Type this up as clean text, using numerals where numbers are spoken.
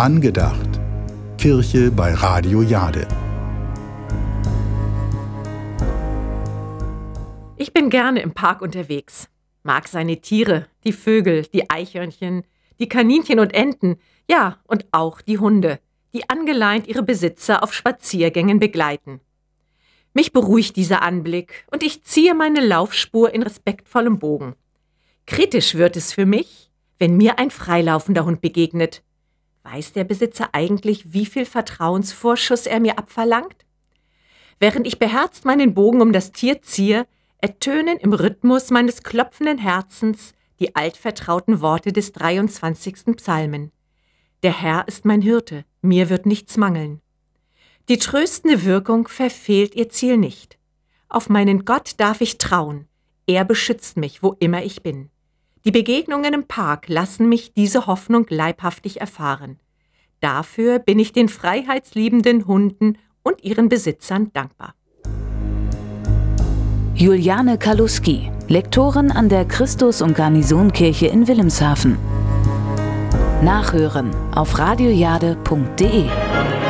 Angedacht. Kirche bei Radio Jade. Ich bin gerne im Park unterwegs, mag seine Tiere, die Vögel, die Eichhörnchen, die Kaninchen und Enten, ja, und auch die Hunde, die angeleint ihre Besitzer auf Spaziergängen begleiten. Mich beruhigt dieser Anblick und ich ziehe meine Laufspur in respektvollem Bogen. Kritisch wird es für mich, wenn mir ein freilaufender Hund begegnet. Weiß der Besitzer eigentlich, wie viel Vertrauensvorschuss er mir abverlangt? Während ich beherzt meinen Bogen um das Tier ziehe, ertönen im Rhythmus meines klopfenden Herzens die altvertrauten Worte des 23. Psalmen. Der Herr ist mein Hirte, mir wird nichts mangeln. Die tröstende Wirkung verfehlt ihr Ziel nicht. Auf meinen Gott darf ich trauen, er beschützt mich, wo immer ich bin. Die Begegnungen im Park lassen mich diese Hoffnung leibhaftig erfahren. Dafür bin ich den freiheitsliebenden Hunden und ihren Besitzern dankbar. Juliane Kaluski, Lektorin an der Christus- und Garnisonkirche in Wilhelmshaven. Nachhören auf radiojade.de.